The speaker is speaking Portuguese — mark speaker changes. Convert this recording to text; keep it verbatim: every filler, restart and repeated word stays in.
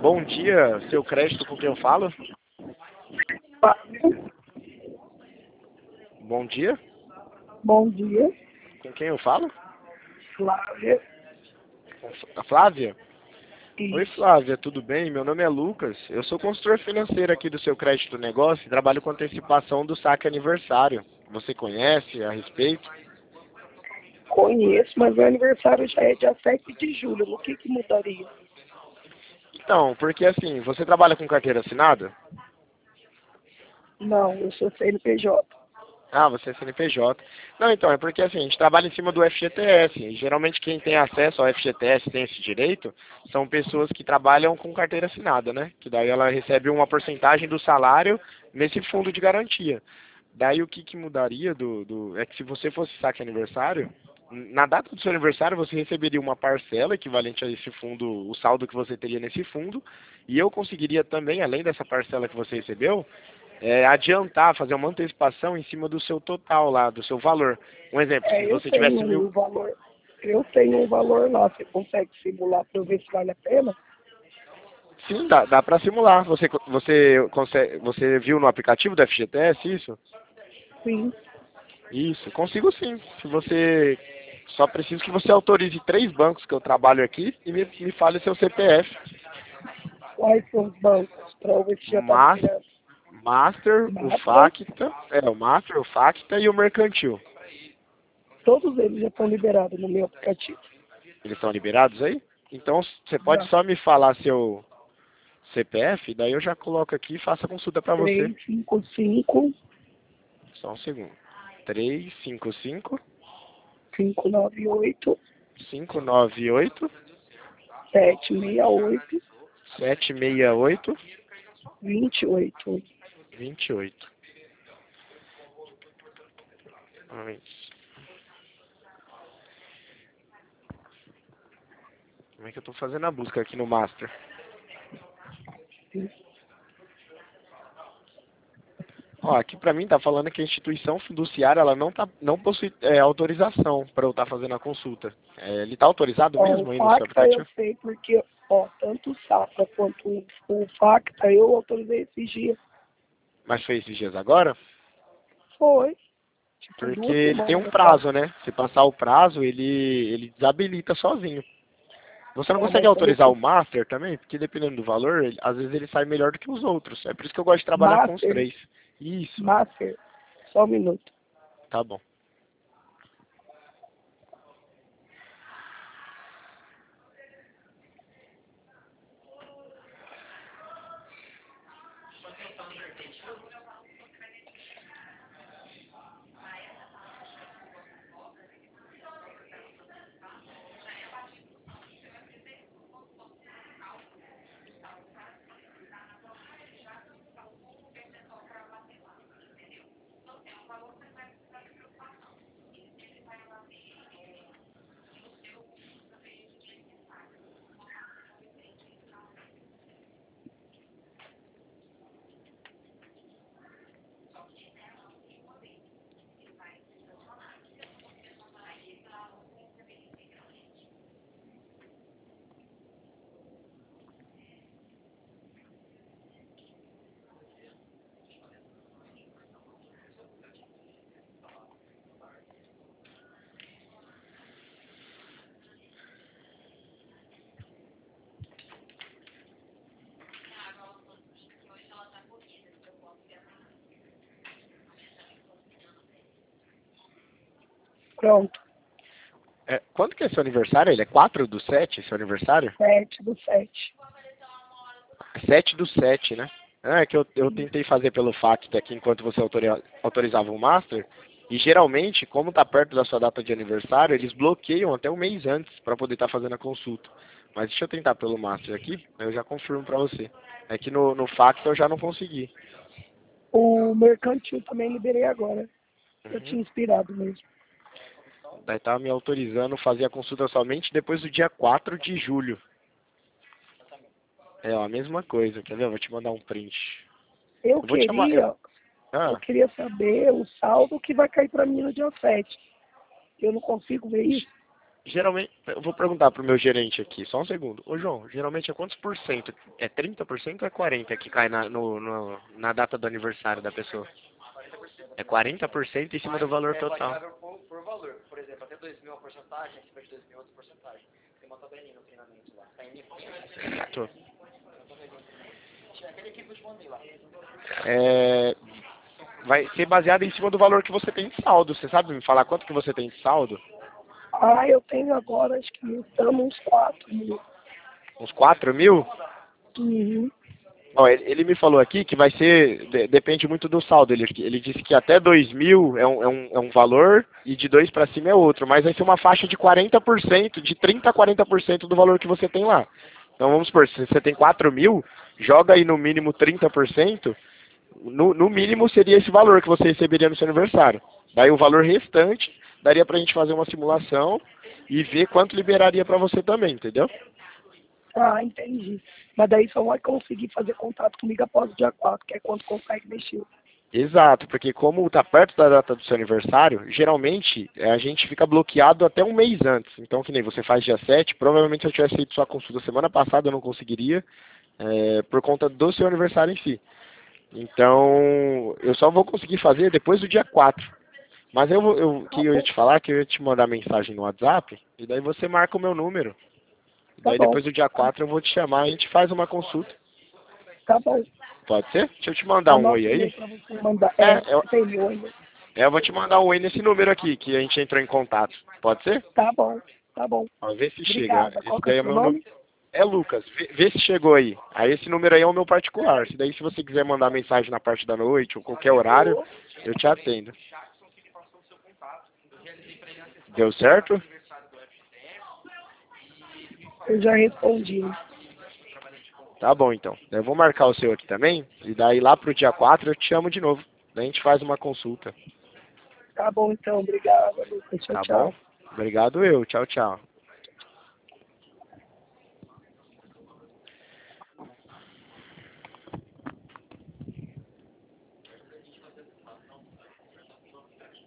Speaker 1: Bom dia, seu crédito, com quem eu falo? Bom dia,
Speaker 2: Bom dia,
Speaker 1: com quem eu falo?
Speaker 2: Flávia.
Speaker 1: Com a Flávia? Oi,
Speaker 2: Isso.
Speaker 1: Flávia, tudo bem? Meu nome é Lucas. Eu sou consultor financeiro aqui do seu crédito negócio e trabalho com antecipação do saque aniversário. Você conhece a respeito?
Speaker 2: Conheço, mas meu aniversário já é dia sete de julho. O que que mudaria?
Speaker 1: Então, porque assim, você trabalha com carteira assinada?
Speaker 2: Não, eu sou C N P J.
Speaker 1: Ah, você é C N P J. Não, então, é porque assim, a gente trabalha em cima do F G T S. E geralmente quem tem acesso ao F G T S, tem esse direito, são pessoas que trabalham com carteira assinada, né? Que daí ela recebe uma porcentagem do salário nesse fundo de garantia. Daí o que, que mudaria do, do. É que se você fosse saque aniversário, na data do seu aniversário você receberia uma parcela equivalente a esse fundo, o saldo que você teria nesse fundo, e eu conseguiria também, além dessa parcela que você recebeu, é, adiantar, fazer uma antecipação em cima do seu total lá, do seu valor. Um exemplo, se
Speaker 2: É, eu
Speaker 1: você tivesse
Speaker 2: tenho
Speaker 1: mil.
Speaker 2: um valor. Eu tenho um valor lá. Você consegue simular para eu ver se vale a pena?
Speaker 1: Sim, dá, dá para simular. Você, você, consegue, você viu no aplicativo do F G T S isso?
Speaker 2: Sim.
Speaker 1: Isso, consigo sim. Se você. Só preciso que você autorize três bancos que eu trabalho aqui e me, me fale seu C P F.
Speaker 2: Quais são os bancos? Para eu ver se já está
Speaker 1: Mas,
Speaker 2: liberado.
Speaker 1: Master, o
Speaker 2: Mata.
Speaker 1: Facta, é, o Master, o Facta e o Mercantil.
Speaker 2: Todos eles já estão liberados no meu aplicativo.
Speaker 1: Eles estão liberados aí? Então você pode
Speaker 2: Já.
Speaker 1: só me falar seu C P F, daí eu já coloco aqui e faço a consulta para você.
Speaker 2: três cinco cinco,
Speaker 1: Só um segundo. Três cinco cinco,
Speaker 2: cinco nove oito,
Speaker 1: cinco nove oito,
Speaker 2: sete seis oito,
Speaker 1: sete seis oito,
Speaker 2: dois oito.
Speaker 1: vinte e oito. Ai, como é que eu tô fazendo a busca aqui no Master? Ó, aqui pra mim tá falando que a instituição fiduciária ela não, tá, não possui é, autorização para eu estar fazendo a consulta. É, ele tá autorizado
Speaker 2: Ó, o
Speaker 1: mesmo aí no seu
Speaker 2: Facta eu
Speaker 1: aplicativo?
Speaker 2: sei porque, ó, tanto o Safra quanto o, o Facta eu autorizei esses dias.
Speaker 1: Mas foi esses dias agora?
Speaker 2: Foi, tipo,
Speaker 1: Porque
Speaker 2: duas
Speaker 1: ele tem um
Speaker 2: semanas atrás.
Speaker 1: prazo, né? Se passar o prazo, ele, ele desabilita sozinho. Você não
Speaker 2: É,
Speaker 1: consegue
Speaker 2: mas foi
Speaker 1: autorizar o
Speaker 2: esse
Speaker 1: Master também? Porque dependendo do valor, ele- às vezes ele sai melhor do que os outros. É por isso que eu gosto de trabalhar com os
Speaker 2: Master,
Speaker 1: três. Isso,
Speaker 2: Master, só um minuto.
Speaker 1: tá bom.
Speaker 2: Pronto,
Speaker 1: É, quando que é seu aniversário? Ele é quatro do sete, seu aniversário?
Speaker 2: sete do sete.
Speaker 1: Sete do sete, né? Ah, é que eu, eu tentei fazer pelo Facta aqui enquanto você autori- autorizava o Master. E geralmente, como tá perto da sua data de aniversário, eles bloqueiam até um mês antes para poder estar fazendo a consulta. Mas deixa eu tentar pelo Master aqui, eu já confirmo para você. É que no, no Facta eu já não consegui.
Speaker 2: O Mercantil também liberei agora. Eu
Speaker 1: Uhum.
Speaker 2: tinha inspirado mesmo.
Speaker 1: Daí tava me autorizando fazer a consulta somente depois do dia quatro de julho. É ó, a mesma coisa, quer ver? Eu vou te mandar um print.
Speaker 2: Eu
Speaker 1: Eu vou te chamar. Eu...
Speaker 2: queria, eu
Speaker 1: Ah,
Speaker 2: queria saber o saldo que vai cair para mim no dia sete. Eu não consigo ver isso.
Speaker 1: Geralmente, eu vou perguntar pro meu gerente aqui, só um segundo. Ô João, geralmente é quantos por cento? É trinta por cento ou é quarenta por cento que cai na, no, no- na data do aniversário da pessoa? É quarenta por cento em cima do valor total.
Speaker 3: Por, por valor. Por exemplo, até dois mil a porcentagem, acima de dois mil outra porcentagem. Tem uma tabelinha no treinamento lá. Tá em
Speaker 1: Tô.
Speaker 3: aquele equipe que eu te mandei lá.
Speaker 1: É, vai ser baseado em cima do valor que você tem de saldo. Você sabe me falar quanto que você tem de saldo?
Speaker 2: Ah, eu tenho agora, acho que estamos uns quatro mil.
Speaker 1: Uns quatro mil?
Speaker 2: Uhum.
Speaker 1: Ó, ele, ele me falou aqui que vai ser, de- depende muito do saldo. Ele, ele disse que até dois mil é um, é, um, é um valor e de dois para cima é outro. Mas vai ser uma faixa de quarenta por cento, de trinta a quarenta por cento do valor que você tem lá. Então vamos supor, se você tem quatro mil, joga aí no mínimo trinta por cento. No, no mínimo seria esse valor que você receberia no seu aniversário. Daí o valor restante daria pra gente fazer uma simulação e ver quanto liberaria pra você também, entendeu?
Speaker 2: Ah, entendi. Mas daí só vai conseguir fazer contato comigo após o dia quatro, que é quando consegue mexer.
Speaker 1: Exato, porque como está perto da data do seu aniversário, geralmente eh, a gente fica bloqueado até um mês antes. Então, que nem você faz dia sete, provavelmente se eu tivesse feito sua consulta semana passada eu não conseguiria, eh, por conta do seu aniversário em si. Então, eu só vou conseguir fazer depois do dia quatro. Mas eu, vou- eu que eu ia te falar que eu ia te mandar mensagem no WhatsApp, e daí você marca o meu número. E
Speaker 2: Tá
Speaker 1: daí
Speaker 2: bom,
Speaker 1: depois do dia quatro eu vou te chamar e a gente faz uma consulta.
Speaker 2: tá bom.
Speaker 1: Pode ser? Deixa eu te mandar um oi
Speaker 2: Anota o e-mail
Speaker 1: aí.
Speaker 2: pra você mandar. É,
Speaker 1: É, eu,
Speaker 2: tem meu ainda.
Speaker 1: é, eu vou te mandar um oi nesse número aqui, que a gente entrou em contato. Pode ser?
Speaker 2: Tá bom, tá bom.
Speaker 1: Ó, vê se chega.
Speaker 2: Obrigada. Qual
Speaker 1: Esse
Speaker 2: que é o
Speaker 1: daí é
Speaker 2: seu
Speaker 1: meu número.
Speaker 2: nome?
Speaker 1: É Lucas, vê, vê se chegou aí. Aí esse número aí é o meu particular. Se daí se você quiser mandar mensagem na parte da noite ou qualquer horário, eu te atendo. Deu certo?
Speaker 2: Eu já respondi.
Speaker 1: Tá bom então. Eu vou marcar o seu aqui também. E daí lá pro dia quatro eu te chamo de novo. Daí a gente faz uma consulta.
Speaker 2: Tá bom, então. Obrigada, Lucas. Tchau,
Speaker 1: Tá
Speaker 2: tchau.
Speaker 1: bom? Obrigado eu. Tchau, tchau.